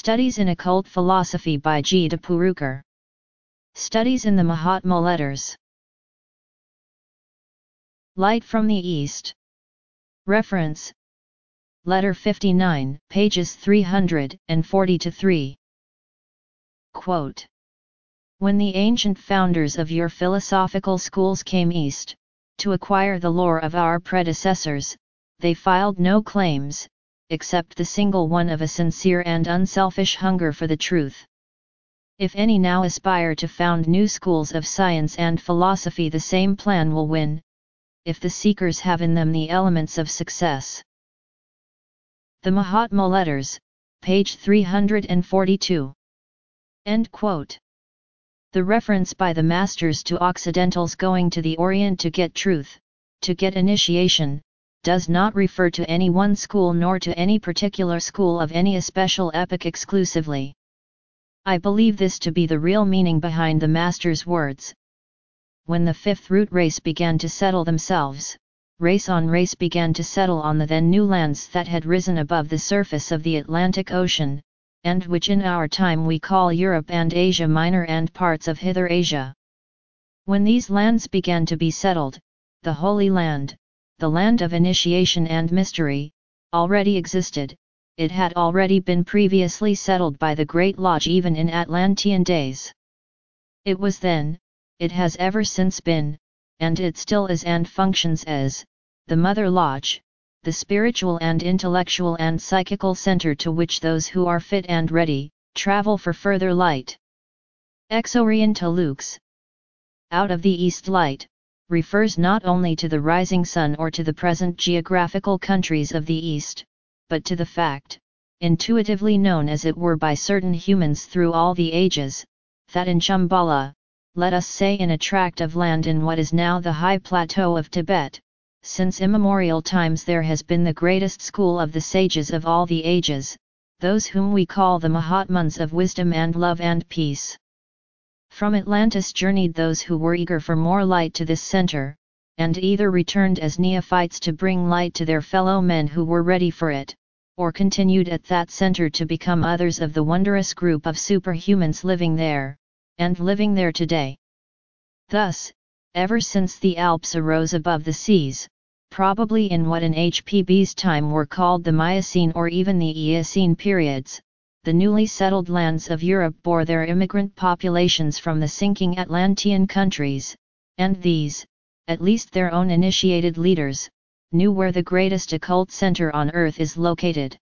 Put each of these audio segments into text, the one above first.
Studies in Occult Philosophy by G. de Purukar. Studies in the Mahatma Letters. Light from the East. Reference: Letter 59, pages 340-3. Quote: When the ancient founders of your philosophical schools came east, to acquire the lore of our predecessors, they filed no claims, except the single one of a sincere and unselfish hunger for the truth. If any now aspire to found new schools of science and philosophy, the same plan will win, if the seekers have in them the elements of success. The Mahatma Letters, page 342. End quote. The reference by the masters to Occidentals going to the Orient to get truth, to get initiation, does not refer to any one school nor to any particular school of any especial epoch exclusively. I believe this to be the real meaning behind the masters' words. When the fifth root race began to settle themselves, race on race began to settle on the then new lands that had risen above the surface of the Atlantic Ocean, and which in our time we call Europe and Asia Minor and parts of Hither Asia. When these lands began to be settled, the Holy Land, the land of initiation and mystery, already existed. It had already been previously settled by the Great Lodge even in Atlantean days. It was then, it has ever since been, and it still is and functions as, the Mother Lodge, the spiritual and intellectual and psychical center to which those who are fit and ready, travel for further light. Ex Oriente Lux. Out of the East light, refers not only to the rising sun or to the present geographical countries of the East, but to the fact, intuitively known as it were by certain humans through all the ages, that in Shambhala, let us say in a tract of land in what is now the high plateau of Tibet, since immemorial times there has been the greatest school of the sages of all the ages, those whom we call the Mahatmas of wisdom and love and peace. From Atlantis journeyed those who were eager for more light to this center, and either returned as neophytes to bring light to their fellow men who were ready for it, or continued at that center to become others of the wondrous group of superhumans living there, and living there today. Thus, ever since the Alps arose above the seas, probably in what in HPB's time were called the Miocene or even the Eocene periods, the newly settled lands of Europe bore their immigrant populations from the sinking Atlantean countries, and these, at least their own initiated leaders, knew where the greatest occult center on earth is located.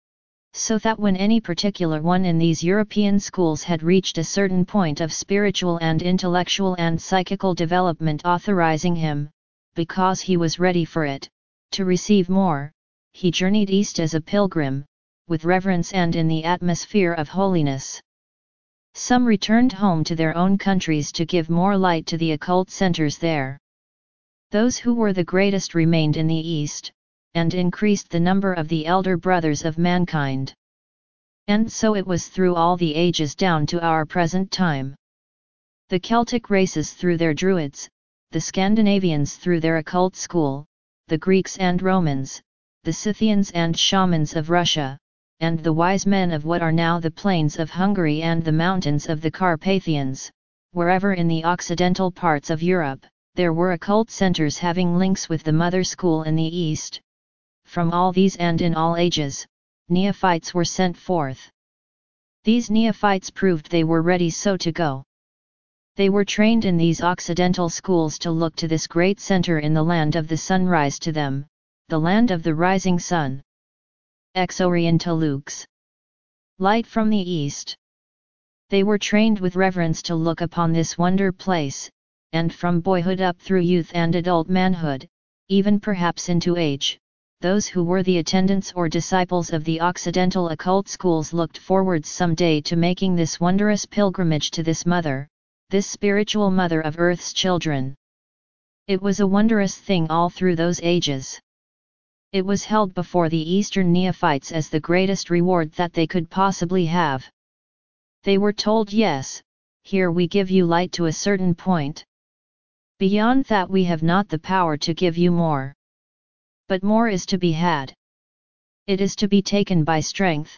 So that when any particular one in these European schools had reached a certain point of spiritual and intellectual and psychical development authorizing him, because he was ready for it, to receive more, he journeyed east as a pilgrim, with reverence and in the atmosphere of holiness. Some returned home to their own countries to give more light to the occult centers there. Those who were the greatest remained in the East, and increased the number of the elder brothers of mankind. And so it was through all the ages down to our present time. The Celtic races through their Druids, the Scandinavians through their occult school, the Greeks and Romans, the Scythians and shamans of Russia, and the wise men of what are now the plains of Hungary and the mountains of the Carpathians, wherever in the occidental parts of Europe, there were occult centers having links with the mother school in the East. From all these and in all ages, neophytes were sent forth. These neophytes proved they were ready so to go. They were trained in these occidental schools to look to this great center in the land of the sunrise to them, the land of the rising sun. Ex Oriente Lux. Light from the East. They were trained with reverence to look upon this wonder place, and from boyhood up through youth and adult manhood, even perhaps into age, those who were the attendants or disciples of the Occidental occult schools looked forward some day to making this wondrous pilgrimage to this mother, this spiritual mother of Earth's children. It was a wondrous thing all through those ages. It was held before the Eastern neophytes as the greatest reward that they could possibly have. They were told, yes, here we give you light to a certain point. Beyond that we have not the power to give you more. But more is to be had. It is to be taken by strength,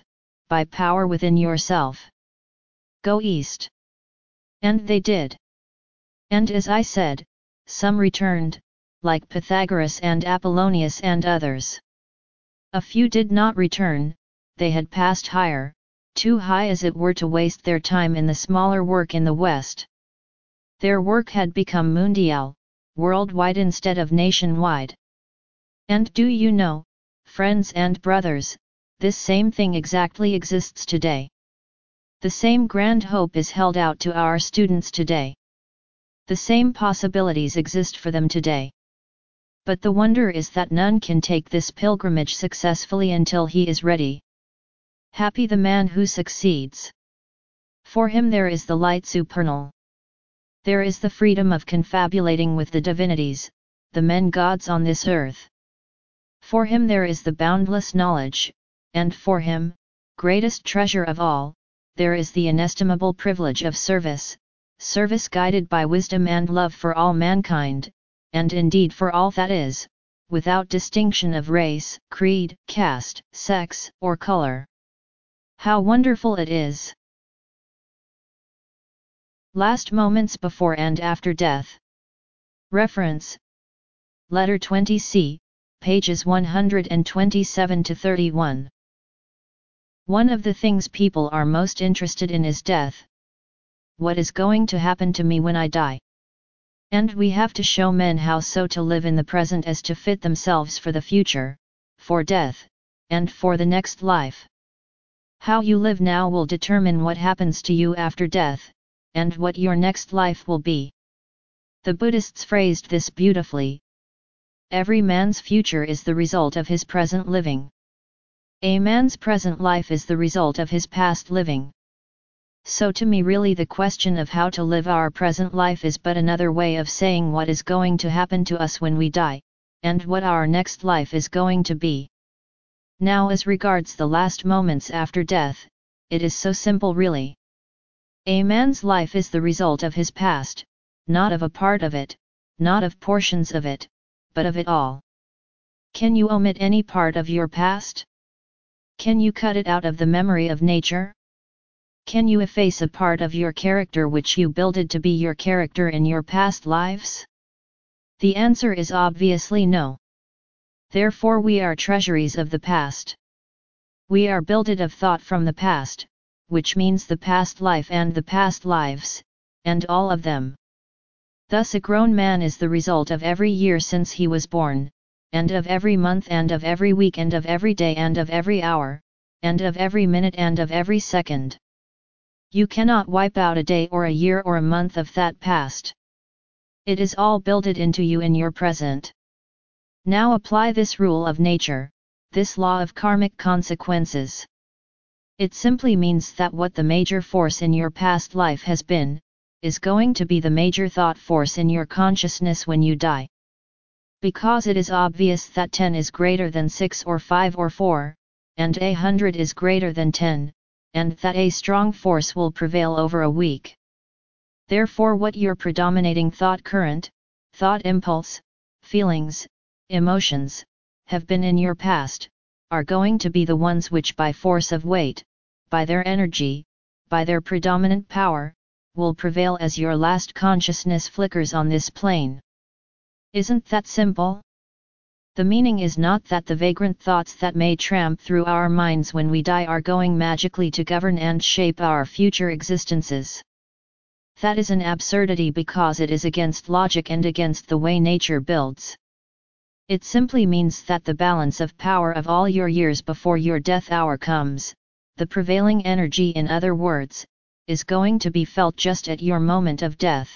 by power within yourself. Go east. And they did. And as I said, some returned, like Pythagoras and Apollonius and others. A few did not return, they had passed higher, too high as it were to waste their time in the smaller work in the West. Their work had become mundial, worldwide instead of nationwide. And do you know, friends and brothers, this same thing exactly exists today. The same grand hope is held out to our students today. The same possibilities exist for them today. But the wonder is that none can take this pilgrimage successfully until he is ready. Happy the man who succeeds. For him there is the light supernal. There is the freedom of confabulating with the divinities, the men gods on this earth. For him there is the boundless knowledge, and for him, greatest treasure of all, there is the inestimable privilege of service, service guided by wisdom and love for all mankind, and indeed for all that is, without distinction of race, creed, caste, sex, or color. How wonderful it is! Last moments before and after death. Reference: Letter 20C, pages 127 to 31. One of the things people are most interested in is death. What is going to happen to me when I die? And we have to show men how so to live in the present as to fit themselves for the future, for death, and for the next life. How you live now will determine what happens to you after death, and what your next life will be. The Buddhists phrased this beautifully. Every man's future is the result of his present living. A man's present life is the result of his past living. So to me really the question of how to live our present life is but another way of saying what is going to happen to us when we die, and what our next life is going to be. Now as regards the last moments after death, it is so simple really. A man's life is the result of his past, not of a part of it, not of portions of it, but of it all. Can you omit any part of your past? Can you cut it out of the memory of nature? Can you efface a part of your character which you builded to be your character in your past lives? The answer is obviously no. Therefore we are treasuries of the past. We are builded of thought from the past, which means the past life and the past lives, and all of them. Thus a grown man is the result of every year since he was born, and of every month and of every week and of every day and of every hour, and of every minute and of every second. You cannot wipe out a day or a year or a month of that past. It is all builded into you in your present. Now apply this rule of nature, this law of karmic consequences. It simply means that what the major force in your past life has been, is going to be the major thought force in your consciousness when you die. Because it is obvious that 10 is greater than 6 or 5 or 4, and 100 is greater than 10, and that a strong force will prevail over a weak. Therefore what your predominating thought current, thought impulse, feelings, emotions, have been in your past, are going to be the ones which by force of weight, by their energy, by their predominant power, will prevail as your last consciousness flickers on this plane. Isn't that simple? The meaning is not that the vagrant thoughts that may tramp through our minds when we die are going magically to govern and shape our future existences. That is an absurdity because it is against logic and against the way nature builds. It simply means that the balance of power of all your years before your death hour comes, the prevailing energy in other words, is going to be felt just at your moment of death.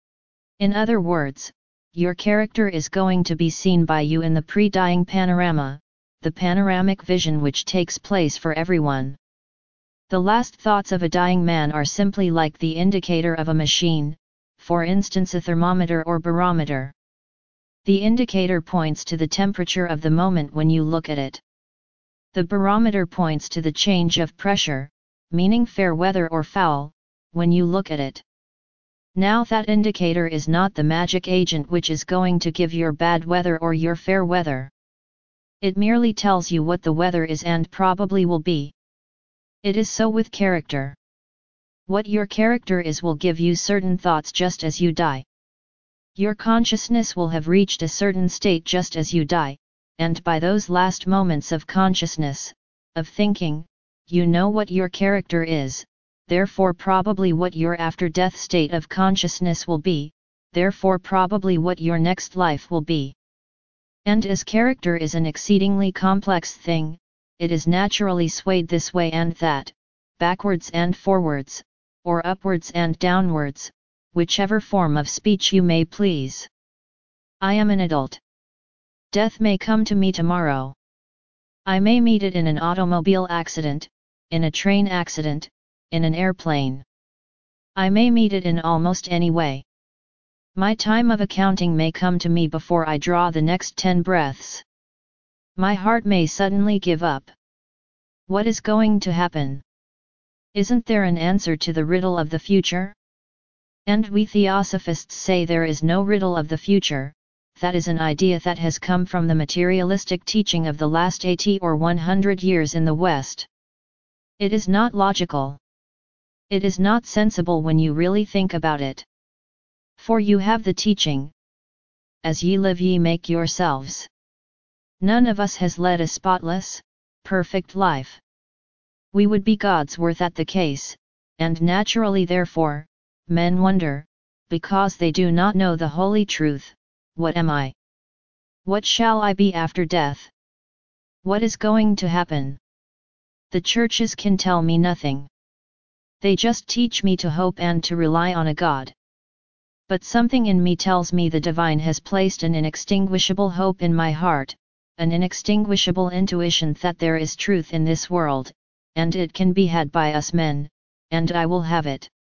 In other words, your character is going to be seen by you in the pre-dying panorama, the panoramic vision which takes place for everyone. The last thoughts of a dying man are simply like the indicator of a machine, for instance a thermometer or barometer. The indicator points to the temperature of the moment when you look at it. The barometer points to the change of pressure, meaning fair weather or foul, when you look at it. Now that indicator is not the magic agent which is going to give your bad weather or your fair weather. It merely tells you what the weather is and probably will be. It is so with character. What your character is will give you certain thoughts just as you die. Your consciousness will have reached a certain state just as you die, and by those last moments of consciousness, of thinking, you know what your character is, therefore probably what your after-death state of consciousness will be, therefore probably what your next life will be. And as character is an exceedingly complex thing, it is naturally swayed this way and that, backwards and forwards, or upwards and downwards, whichever form of speech you may please. I am an adult. Death may come to me tomorrow. I may meet it in an automobile accident, in a train accident, in an airplane. I may meet it in almost any way. My time of accounting may come to me before I draw the next 10 breaths. My heart may suddenly give up. What is going to happen? Isn't there an answer to the riddle of the future? And we theosophists say there is no riddle of the future. That is an idea that has come from the materialistic teaching of the last 80 or 100 years in the West. It is not logical. It is not sensible when you really think about it. For you have the teaching, as ye live ye make yourselves. None of us has led a spotless, perfect life. We would be gods were that the case, and naturally therefore, men wonder, because they do not know the holy truth, what am I? What shall I be after death? What is going to happen? The churches can tell me nothing. They just teach me to hope and to rely on a God. But something in me tells me the divine has placed an inextinguishable hope in my heart, an inextinguishable intuition that there is truth in this world, and it can be had by us men, and I will have it.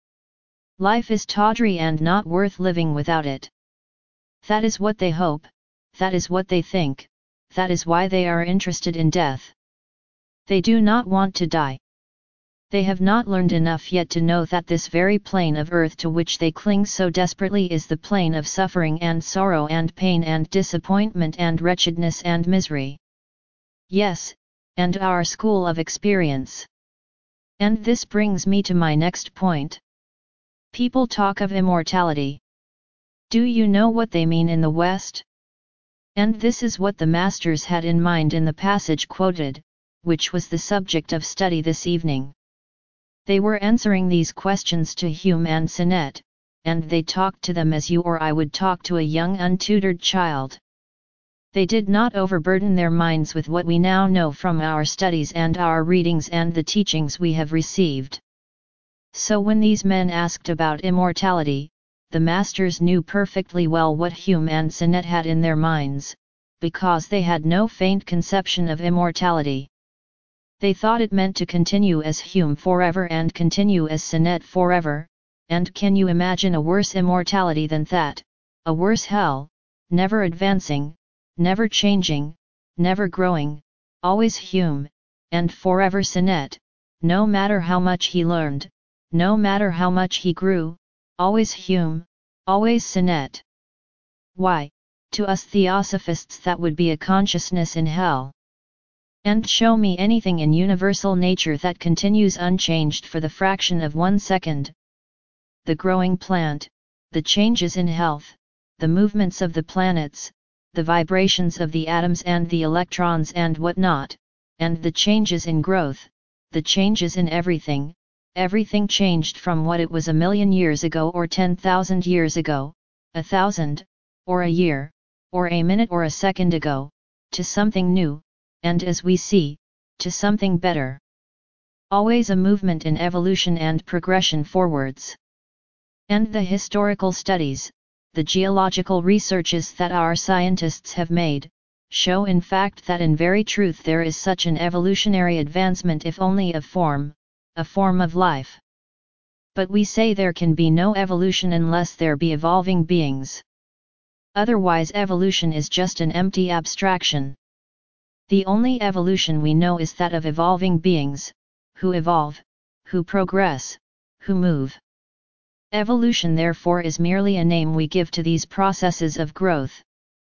Life is tawdry and not worth living without it. That is what they hope, that is what they think, that is why they are interested in death. They do not want to die. They have not learned enough yet to know that this very plane of earth to which they cling so desperately is the plane of suffering and sorrow and pain and disappointment and wretchedness and misery. Yes, and our school of experience. And this brings me to my next point. People talk of immortality. Do you know what they mean in the West? And this is what the masters had in mind in the passage quoted, which was the subject of study this evening. They were answering these questions to Hume and Sinnett, and they talked to them as you or I would talk to a young untutored child. They did not overburden their minds with what we now know from our studies and our readings and the teachings we have received. So when these men asked about immortality, the masters knew perfectly well what Hume and Sinnett had in their minds, because they had no faint conception of immortality. They thought it meant to continue as Hume forever and continue as Sinnett forever, and can you imagine a worse immortality than that, a worse hell, never advancing, never changing, never growing, always Hume, and forever Sinnett, no matter how much he learned, no matter how much he grew, always Hume, always Sinnett. Why, to us theosophists that would be a consciousness in hell. And show me anything in universal nature that continues unchanged for the fraction of 1 second. The growing plant, the changes in health, the movements of the planets, the vibrations of the atoms and the electrons and whatnot, and the changes in growth, the changes in everything, everything changed from what it was 1,000,000 years ago or 10,000 years ago, 1,000, or a year, or a minute or a second ago, to something new, and as we see, to something better. Always a movement in evolution and progression forwards. And the historical studies, the geological researches that our scientists have made, show in fact that in very truth there is such an evolutionary advancement if only of form, a form of life. But we say there can be no evolution unless there be evolving beings. Otherwise evolution is just an empty abstraction. The only evolution we know is that of evolving beings, who evolve, who progress, who move. Evolution therefore is merely a name we give to these processes of growth.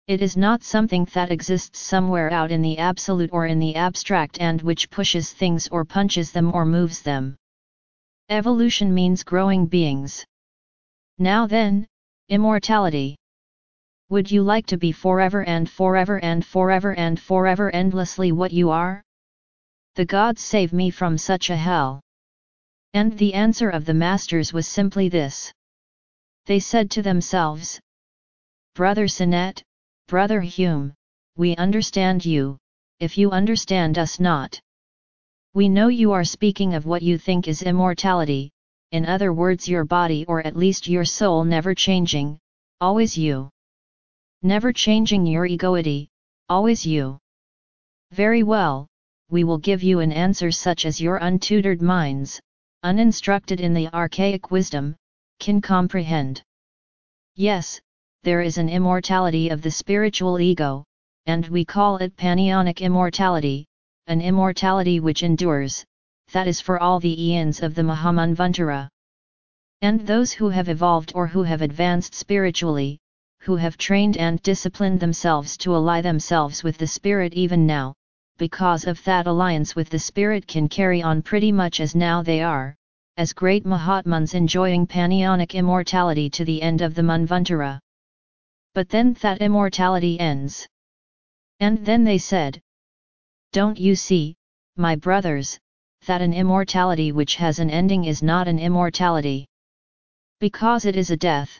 It is not something that exists somewhere out in the absolute or in the abstract and which pushes things or punches them or moves them. Evolution means growing beings. Now then, immortality. Would you like to be forever and forever and forever and forever endlessly what you are? The gods save me from such a hell. And the answer of the masters was simply this. They said to themselves, Brother Sinet, Brother Hume, we understand you, if you understand us not. We know you are speaking of what you think is immortality, in other words your body or at least your soul never changing, always you. Never changing your egoity, always you. Very well, we will give you an answer such as your untutored minds, uninstructed in the archaic wisdom, can comprehend. Yes, there is an immortality of the spiritual ego, and we call it panionic immortality, an immortality which endures, that is for all the eons of the Mahamanvantara. And those who have evolved or who have advanced spiritually, who have trained and disciplined themselves to ally themselves with the spirit even now, because of that alliance with the spirit can carry on pretty much as now they are, as great Mahatmas enjoying panionic immortality to the end of the Manvantara. But then that immortality ends. And then they said, Don't you see, my brothers, that an immortality which has an ending is not an immortality? Because it is a death.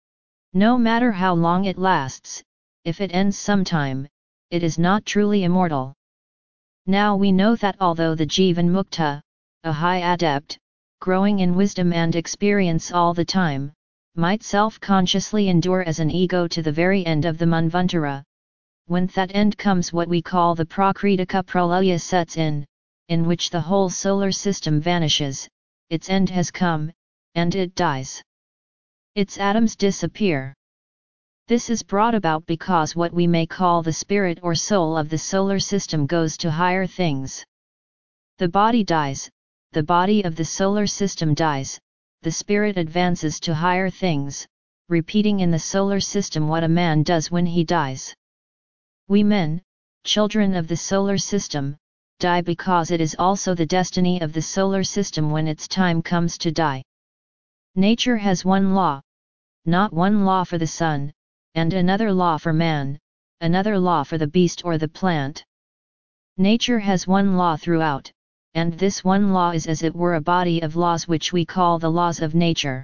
No matter how long it lasts, if it ends sometime, it is not truly immortal. Now we know that although the Jivan Mukta, a high adept, growing in wisdom and experience all the time, might self-consciously endure as an ego to the very end of the Manvantara, when that end comes what we call the Prakritika Pralaya sets in which the whole solar system vanishes, its end has come, and it dies. Its atoms disappear. This is brought about because what we may call the spirit or soul of the solar system goes to higher things. The body dies, the body of the solar system dies, the spirit advances to higher things, repeating in the solar system what a man does when he dies. We men, children of the solar system, die because it is also the destiny of the solar system when its time comes to die. Nature has one law, not one law for the sun, and another law for man, another law for the beast or the plant. Nature has one law throughout, and this one law is as it were a body of laws which we call the laws of nature.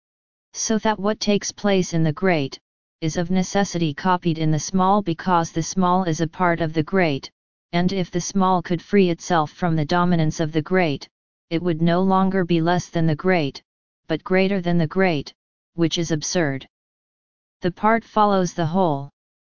So that what takes place in the great, is of necessity copied in the small because the small is a part of the great, and if the small could free itself from the dominance of the great, it would no longer be less than the great, but greater than the great, which is absurd. The part follows the whole.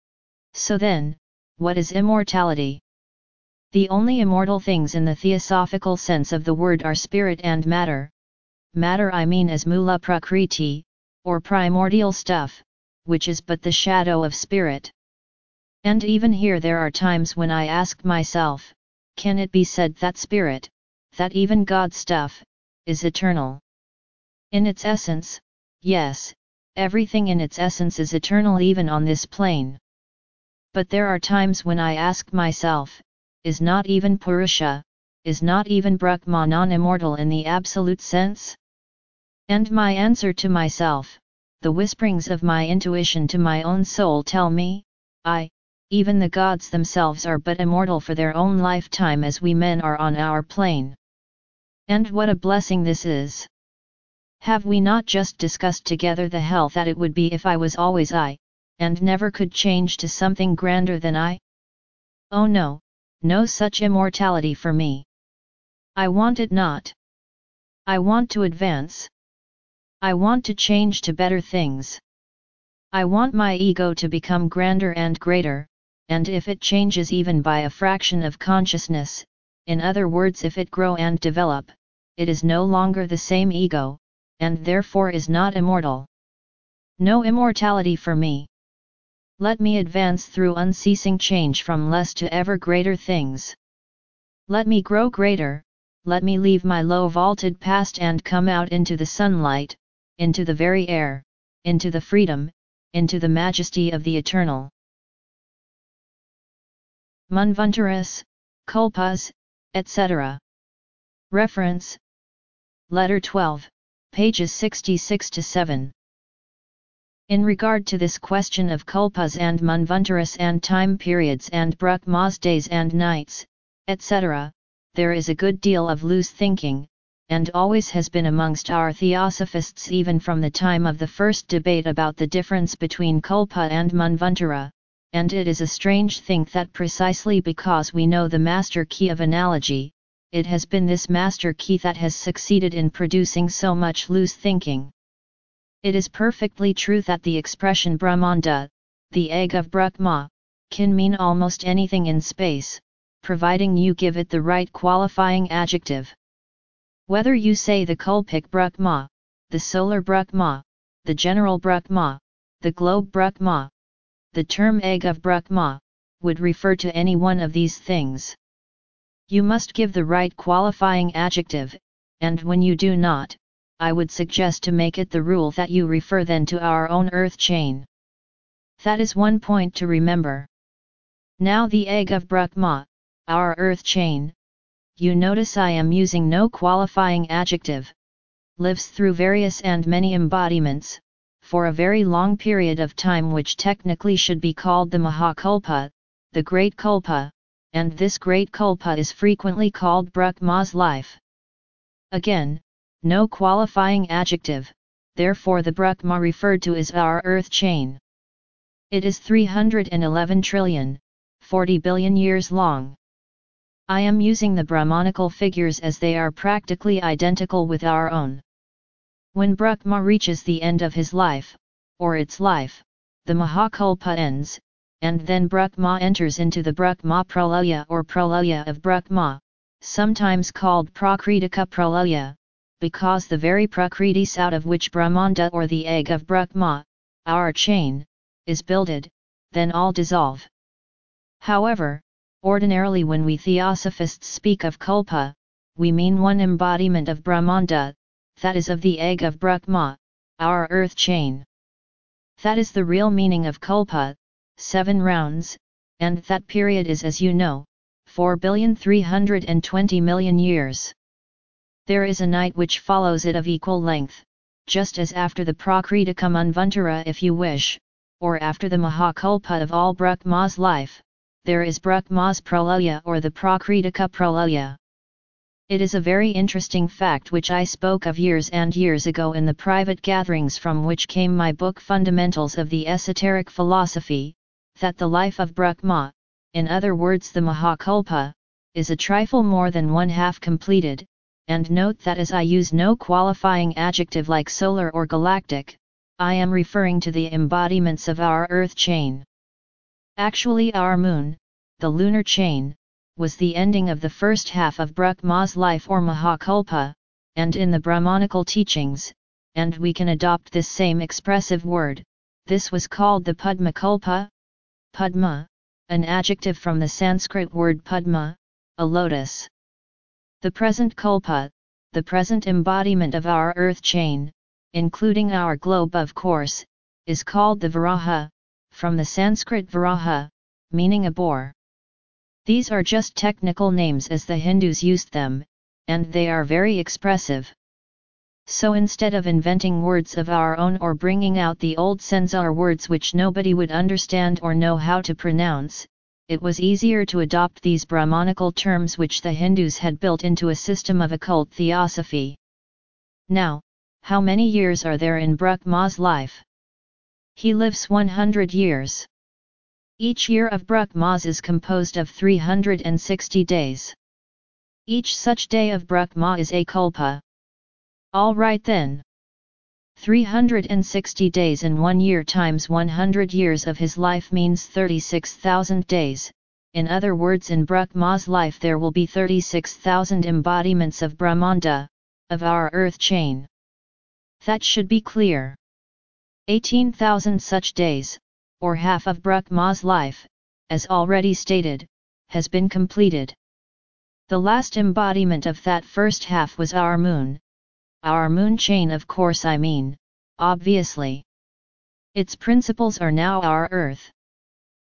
So then, what is immortality? The only immortal things in the theosophical sense of the word are spirit and matter. Matter I mean as mula prakriti, or primordial stuff, which is but the shadow of spirit. And even here there are times when I ask myself, can it be said that spirit, that even God stuff, is eternal? In its essence, yes, everything in its essence is eternal even on this plane. But there are times when I ask myself, is not even Purusha, is not even Brahma non-immortal in the absolute sense? And my answer to myself, the whisperings of my intuition to my own soul tell me, even the gods themselves are but immortal for their own lifetime as we men are on our plane. And what a blessing this is! Have we not just discussed together the hell that it would be if I was always I, and never could change to something grander than I? Oh no, no such immortality for me. I want it not. I want to advance. I want to change to better things. I want my ego to become grander and greater, and if it changes even by a fraction of consciousness, in other words if it grow and develop, it is no longer the same ego, and therefore is not immortal. No immortality for me. Let me advance through unceasing change from less to ever greater things. Let me grow greater, let me leave my low vaulted past and come out into the sunlight, into the very air, into the freedom, into the majesty of the eternal. Manvantaras, Kalpas, etc. Reference: Letter 12, pages 66-7. In regard to this question of Kalpas and Manvantaras and time periods and Brahmas days and nights, etc., there is a good deal of loose thinking, and always has been amongst our Theosophists even from the time of the first debate about the difference between Kalpa and Manvantara, and it is a strange thing that precisely because we know the master key of analogy, it has been this master key that has succeeded in producing so much loose thinking. It is perfectly true that the expression Brahmanda, the egg of Brahma, can mean almost anything in space, providing you give it the right qualifying adjective. Whether you say the Kulpik Brahma, the solar Brahma, the general Brahma, the globe Brahma, the term egg of Brahma, would refer to any one of these things. You must give the right qualifying adjective, and when you do not, I would suggest to make it the rule that you refer then to our own earth chain. That is one point to remember. Now the egg of Brahma, our earth chain, you notice I am using no qualifying adjective, lives through various and many embodiments, for a very long period of time which technically should be called the Mahakulpa, the Great Kulpa, and this Great Kulpa is frequently called Brahma's life. Again, no qualifying adjective, therefore the Brahma referred to is our earth chain. It is 311 trillion, 40 billion years long. I am using the Brahmanical figures as they are practically identical with our own. When Brahma reaches the end of his life, or its life, the Mahakulpa ends, and then Brahma enters into the Brahma Pralaya or Pralaya of Brahma, sometimes called Prakritika Pralaya, because the very Prakritis out of which Brahmanda or the egg of Brahma, our chain, is builded, then all dissolve. However, ordinarily when we Theosophists speak of Kulpa, we mean one embodiment of Brahmanda, that is of the egg of Brahma, our earth chain. That is the real meaning of Kulpa, 7 rounds, and that period is as you know, 4,320,000,000 years. There is a night which follows it of equal length, just as after the Prakritika Manvantara if you wish, or after the Mahakulpa of all Brahma's life, there is Brahma's Pralaya or the Prakritika Pralaya. It is a very interesting fact which I spoke of years and years ago in the private gatherings from which came my book Fundamentals of the Esoteric Philosophy, that the life of Brahma, in other words the Mahakulpa, is a trifle more than one half completed, and note that as I use no qualifying adjective like solar or galactic, I am referring to the embodiments of our earth chain. Actually our moon, the lunar chain, was the ending of the first half of Brahma's life or Mahakulpa, and in the Brahmanical teachings, and we can adopt this same expressive word, this was called the Padmakulpa, Padma, an adjective from the Sanskrit word Padma, a lotus. The present Kulpa, the present embodiment of our earth chain, including our globe of course, is called the Varaha, from the Sanskrit Varaha, meaning a boar. These are just technical names as the Hindus used them, and they are very expressive. So instead of inventing words of our own or bringing out the old Senzar words which nobody would understand or know how to pronounce, it was easier to adopt these Brahmanical terms which the Hindus had built into a system of occult theosophy. Now, how many years are there in Brahma's life? He lives 100 years. Each year of Brahma's is composed of 360 days. Each such day of Brahma is a Kulpa. All right then. 360 days in 1 year times 100 years of his life means 36,000 days, in other words in Brahma's life there will be 36,000 embodiments of Brahmanda, of our earth chain. That should be clear. 18,000 such days, or half of Brahma's life, as already stated, has been completed. The last embodiment of that first half was our moon chain of course I mean, obviously. Its principles are now our earth.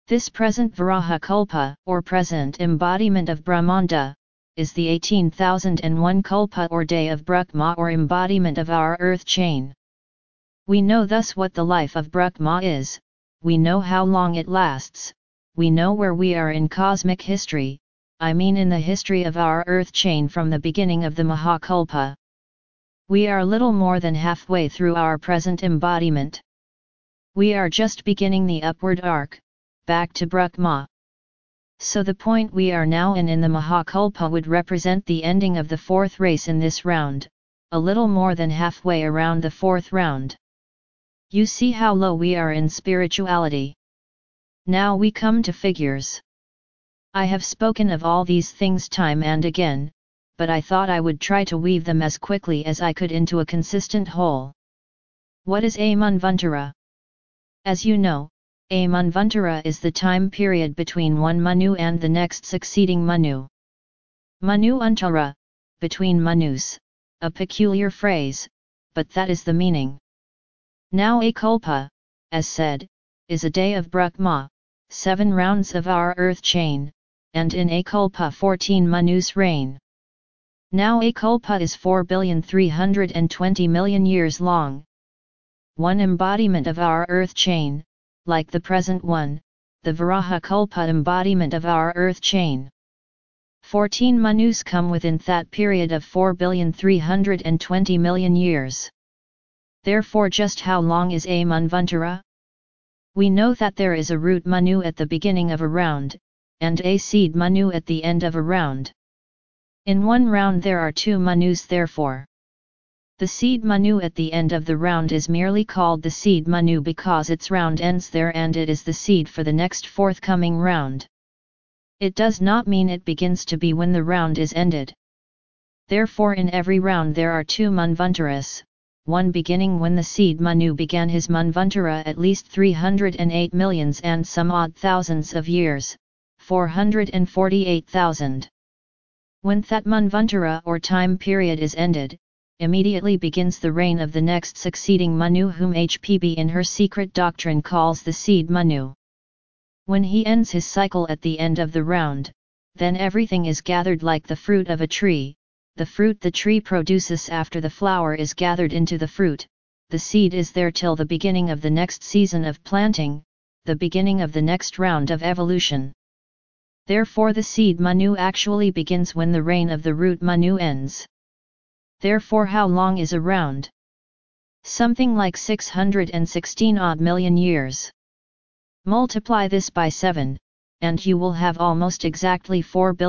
This present Varaha Kalpa, or present embodiment of Brahmanda, is the 18,001 Kalpa or day of Brahma or embodiment of our earth chain. We know thus what the life of Brahma is, we know how long it lasts, we know where we are in cosmic history, I mean in the history of our earth chain from the beginning of the Mahakalpa. We are little more than halfway through our present embodiment. We are just beginning the upward arc, back to Brahma. So the point we are now in the Mahakalpa would represent the ending of the fourth race in this round, a little more than halfway around the fourth round. You see how low we are in spirituality. Now we come to figures. I have spoken of all these things time and again, but I thought I would try to weave them as quickly as I could into a consistent whole. What is a Manvantara? As you know, a Manvantara is the time period between one Manu and the next succeeding Manu. Manu Antara, between Manus, a peculiar phrase, but that is the meaning. Now a Kalpa, as said, is a day of Brahma, 7 rounds of our earth chain, and in a Kalpa 14 Manus reign. Now a Kalpa is 4,320,000,000 years long. One embodiment of our earth chain, like the present one, the Varaha Kalpa embodiment of our earth chain. 14 Manus come within that period of 4,320,000,000 years. Therefore just how long is a Manvantara? We know that there is a root Manu at the beginning of a round, and a seed Manu at the end of a round. In one round there are 2 Manus therefore. The seed Manu at the end of the round is merely called the seed Manu because its round ends there and it is the seed for the next forthcoming round. It does not mean it begins to be when the round is ended. Therefore in every round there are 2 Manvantaras, one beginning when the seed Manu began his Manvantara at least 308 millions and some odd thousands of years, 448,000. When that Manvantara or time period is ended, immediately begins the reign of the next succeeding Manu whom HPB in her secret doctrine calls the seed Manu. When he ends his cycle at the end of the round, then everything is gathered like the fruit of a tree, the fruit the tree produces after the flower is gathered into the fruit, the seed is there till the beginning of the next season of planting, the beginning of the next round of evolution. Therefore the seed Manu actually begins when the reign of the root Manu ends. Therefore how long is a round? Something like 616 odd million years. Multiply this by 7, and you will have almost exactly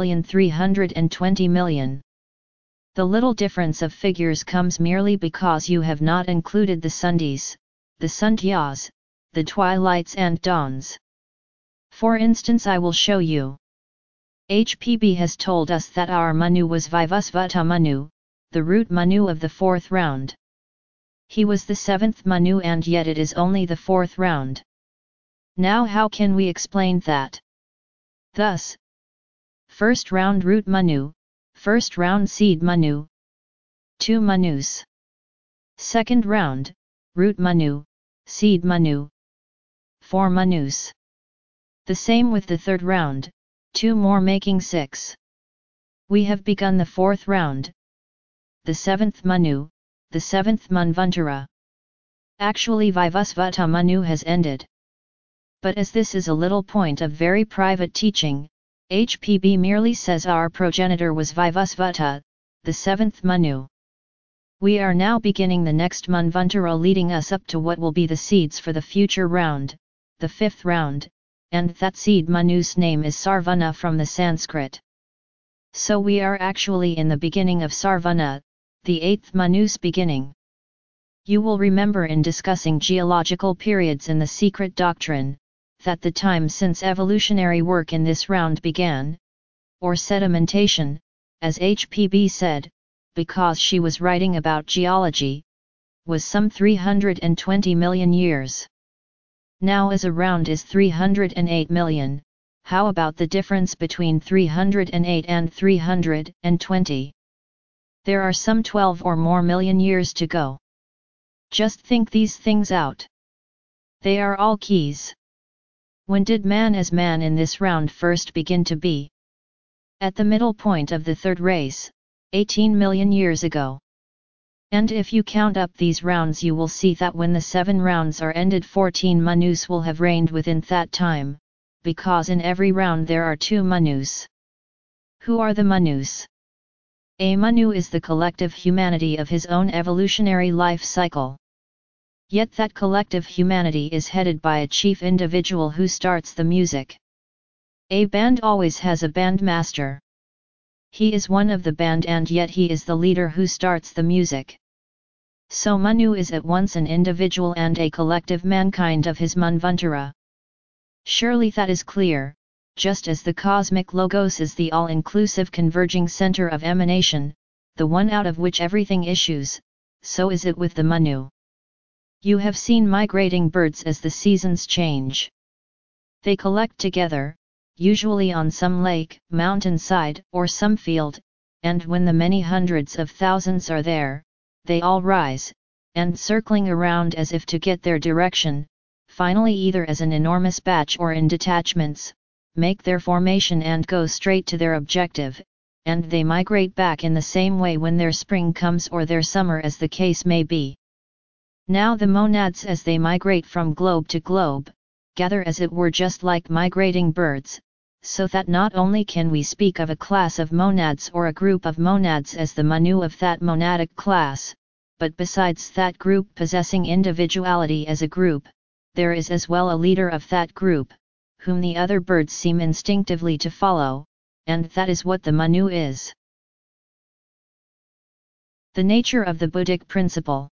4,320,000,000. The little difference of figures comes merely because you have not included the Sundhis, the Sandhyas, the twilights and dawns. For instance I will show you. HPB has told us that our Manu was Vivasvata Manu, the root Manu of the 4th round. He was the 7th Manu and yet it is only the 4th round. Now how can we explain that? Thus, 1st round root Manu, 1st round seed Manu, 2 Manus. 2nd round, root Manu, seed Manu, 4 Manus. The same with the 3rd round, 2 more making 6. We have begun the 4th round, the 7th Manu, the 7th Manvantara. Actually Vivasvata Manu has ended. But as this is a little point of very private teaching, HPB merely says our progenitor was Vivasvata, the 7th Manu. We are now beginning the next Manvantara leading us up to what will be the seeds for the future round, the 5th round, and that seed Manu's name is Sarvana from the Sanskrit. So we are actually in the beginning of Sarvana, the 8th Manu's beginning. You will remember in discussing geological periods in the secret doctrine, that the time since evolutionary work in this round began, or sedimentation, as HPB said, because she was writing about geology, was some 320 million years. Now as a round is 308 million, how about the difference between 308 and 320? There are some 12 or more million years to go. Just think these things out. They are all keys. When did man as man in this round first begin to be? At the middle point of the third race, 18 million years ago. And if you count up these rounds you will see that when the 7 rounds are ended 14 Manus will have reigned within that time, because in every round there are 2 Manus. Who are the Manus? A Manu is the collective humanity of his own evolutionary life cycle. Yet that collective humanity is headed by a chief individual who starts the music. A band always has a bandmaster. He is one of the band and yet he is the leader who starts the music. So Manu is at once an individual and a collective mankind of his Manvantara. Surely that is clear, just as the cosmic logos is the all-inclusive converging center of emanation, the one out of which everything issues, so is it with the Manu. You have seen migrating birds as the seasons change. They collect together, usually on some lake, mountainside, or some field, and when the many hundreds of thousands are there, they all rise, and circling around as if to get their direction, finally either as an enormous batch or in detachments, make their formation and go straight to their objective, and they migrate back in the same way when their spring comes or their summer as the case may be. Now the monads as they migrate from globe to globe, gather as it were just like migrating birds, so that not only can we speak of a class of monads or a group of monads as the Manu of that monadic class, but besides that group possessing individuality as a group, there is as well a leader of that group, whom the other birds seem instinctively to follow, and that is what the Manu is. The nature of the Buddhic principle.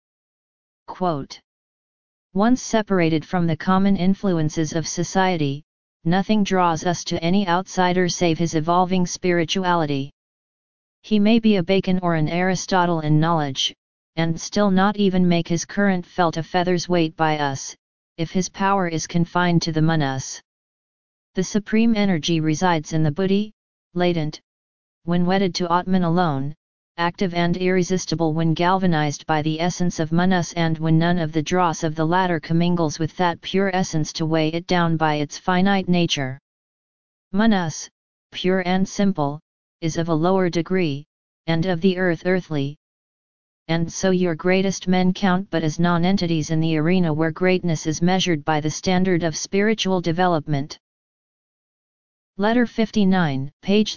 Quote. Once separated from the common influences of society, nothing draws us to any outsider save his evolving spirituality. He may be a Bacon or an Aristotle in knowledge, and still not even make his current felt a feather's weight by us, if his power is confined to the manas. The supreme energy resides in the buddhi, latent, when wedded to Atman alone, active and irresistible when galvanized by the essence of manas and when none of the dross of the latter commingles with that pure essence to weigh it down by its finite nature. Manas, pure and simple, is of a lower degree, and of the earth earthly. And so your greatest men count but as non-entities in the arena where greatness is measured by the standard of spiritual development. Letter 59, page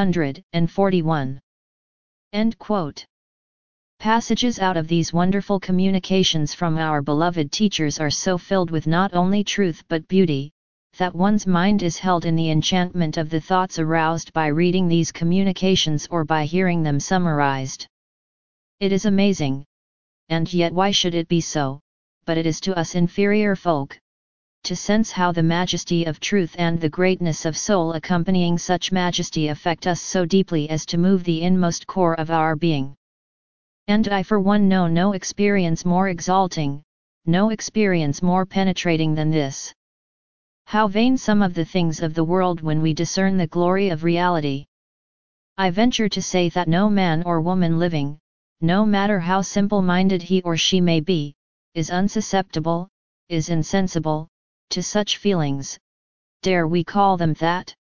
341. End quote. Passages out of these wonderful communications from our beloved teachers are so filled with not only truth but beauty, that one's mind is held in the enchantment of the thoughts aroused by reading these communications or by hearing them summarized. It is amazing, and yet why should it be so, but it is to us inferior folk, to sense how the majesty of truth and the greatness of soul accompanying such majesty affect us so deeply as to move the inmost core of our being. And I for one know no experience more exalting, no experience more penetrating than this. How vain some of the things of the world when we discern the glory of reality. I venture to say that no man or woman living, no matter how simple-minded he or she may be, is unsusceptible, is insensible, to such feelings, dare we call them that?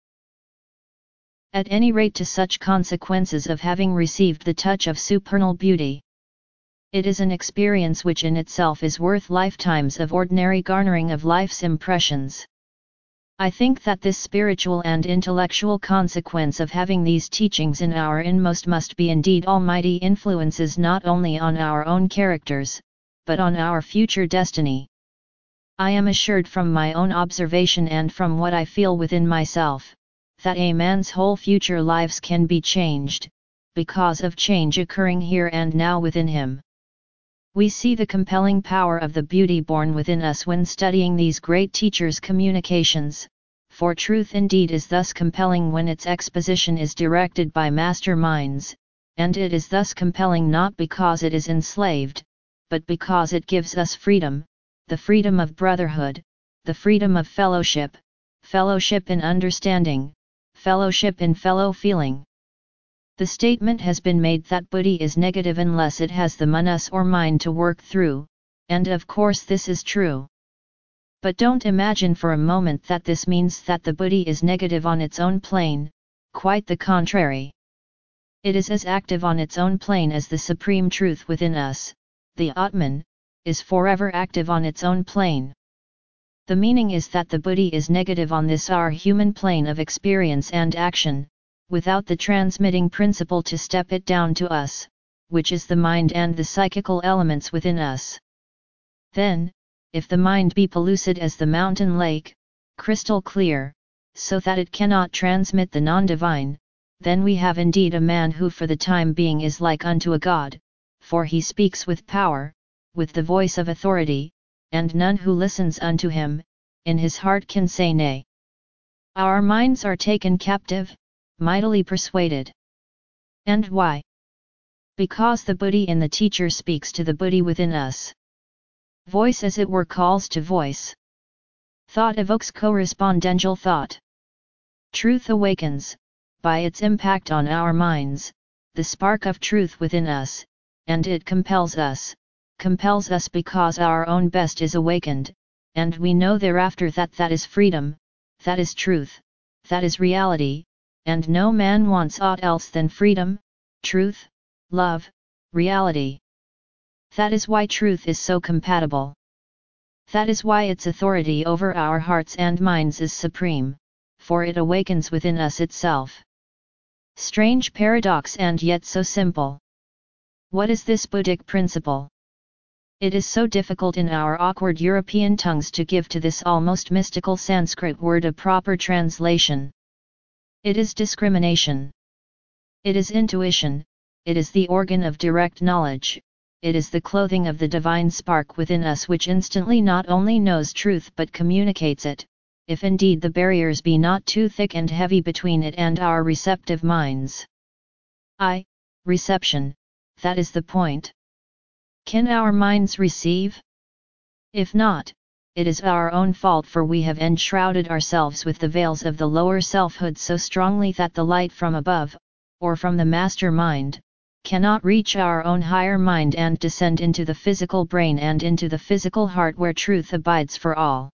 At any rate to such consequences of having received the touch of supernal beauty. It is an experience which in itself is worth lifetimes of ordinary garnering of life's impressions. I think that this spiritual and intellectual consequence of having these teachings in our inmost must be indeed almighty influences not only on our own characters, but on our future destiny. I am assured from my own observation and from what I feel within myself, that a man's whole future lives can be changed, because of change occurring here and now within him. We see the compelling power of the beauty born within us when studying these great teachers' communications, for truth indeed is thus compelling when its exposition is directed by master minds, and it is thus compelling not because it is enslaved, but because it gives us freedom, the freedom of brotherhood, the freedom of fellowship, fellowship in understanding, fellowship in fellow feeling. The statement has been made that buddhi is negative unless it has the manas or mind to work through, and of course this is true. But don't imagine for a moment that this means that the buddhi is negative on its own plane, quite the contrary. It is as active on its own plane as the supreme truth within us, the Atman, is forever active on its own plane. The meaning is that the buddhi is negative on this our human plane of experience and action, without the transmitting principle to step it down to us, which is the mind and the psychical elements within us. Then, if the mind be pellucid as the mountain lake, crystal clear, so that it cannot transmit the non-divine, then we have indeed a man who for the time being is like unto a god, for he speaks with power, with the voice of authority, and none who listens unto him, in his heart can say nay. Our minds are taken captive, mightily persuaded. And why? Because the buddhi in the teacher speaks to the buddhi within us. Voice as it were calls to voice. Thought evokes correspondential thought. Truth awakens, by its impact on our minds, the spark of truth within us, and it compels us because our own best is awakened, and we know thereafter that that is freedom, that is truth, that is reality, and no man wants aught else than freedom, truth, love, reality. That is why truth is so compatible. That is why its authority over our hearts and minds is supreme, for it awakens within us itself. Strange paradox and yet so simple. What is this Buddhic principle? It is so difficult in our awkward European tongues to give to this almost mystical Sanskrit word a proper translation. It is discrimination. It is intuition, it is the organ of direct knowledge, it is the clothing of the divine spark within us which instantly not only knows truth but communicates it, if indeed the barriers be not too thick and heavy between it and our receptive minds. Reception, that is the point. Can our minds receive? If not, it is our own fault, for we have enshrouded ourselves with the veils of the lower selfhood so strongly that the light from above, or from the master mind, cannot reach our own higher mind and descend into the physical brain and into the physical heart where truth abides for all.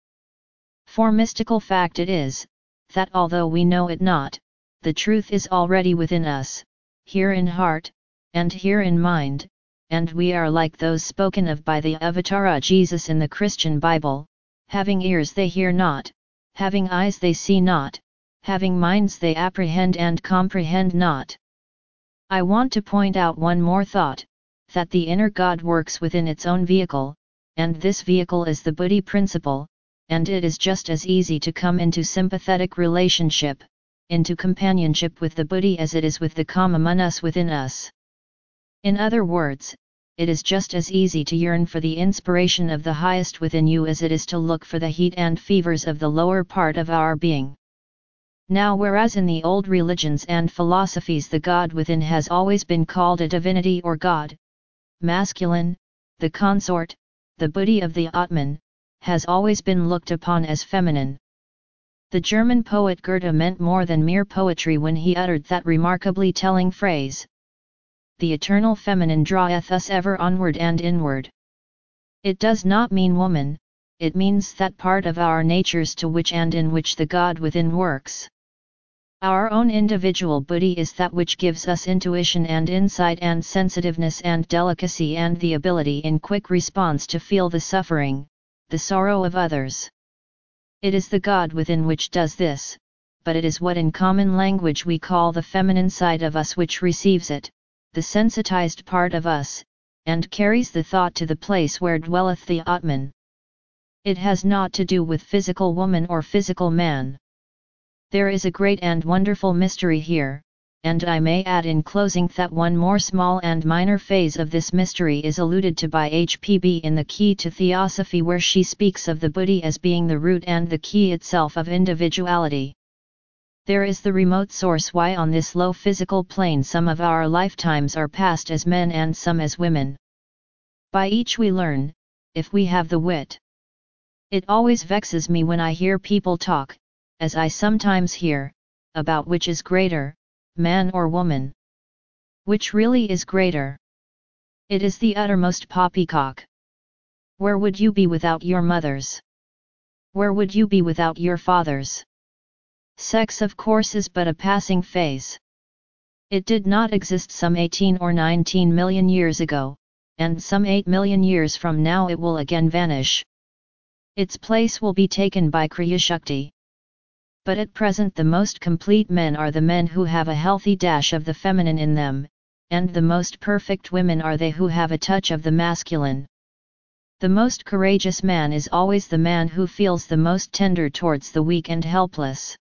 For mystical fact it is, that although we know it not, the truth is already within us, here in heart, and here in mind, and we are like those spoken of by the Avatara Jesus in the Christian Bible, having ears they hear not, having eyes they see not, having minds they apprehend and comprehend not. I want to point out one more thought, that the inner God works within its own vehicle, and this vehicle is the buddhi principle, and it is just as easy to come into sympathetic relationship, into companionship with the buddhi as it is with the kama manas within us. In other words, it is just as easy to yearn for the inspiration of the highest within you as it is to look for the heat and fevers of the lower part of our being. Now, whereas in the old religions and philosophies the God within has always been called a divinity or God, masculine, the consort, the buddhi of the Atman, has always been looked upon as feminine. The German poet Goethe meant more than mere poetry when he uttered that remarkably telling phrase, "The eternal feminine draweth us ever onward and inward." It does not mean woman, it means that part of our natures to which and in which the God within works. Our own individual buddhi is that which gives us intuition and insight and sensitiveness and delicacy and the ability in quick response to feel the suffering, the sorrow of others. It is the God within which does this, but it is what in common language we call the feminine side of us which receives it, the sensitized part of us, and carries the thought to the place where dwelleth the Atman. It has naught to do with physical woman or physical man. There is a great and wonderful mystery here, and I may add in closing that one more small and minor phase of this mystery is alluded to by H.P.B. in the Key to Theosophy, where she speaks of the buddhi as being the root and the key itself of individuality. There is the remote source why on this low physical plane some of our lifetimes are passed as men and some as women. By each we learn, if we have the wit. It always vexes me when I hear people talk, as I sometimes hear, about which is greater, man or woman. Which really is greater? It is the uttermost poppycock. Where would you be without your mothers? Where would you be without your fathers? Sex of course is but a passing phase. It did not exist some 18 or 19 million years ago, and some 8 million years from now it will again vanish. Its place will be taken by Kriya Shakti. But at present the most complete men are the men who have a healthy dash of the feminine in them, and the most perfect women are they who have a touch of the masculine. The most courageous man is always the man who feels the most tender towards the weak and helpless.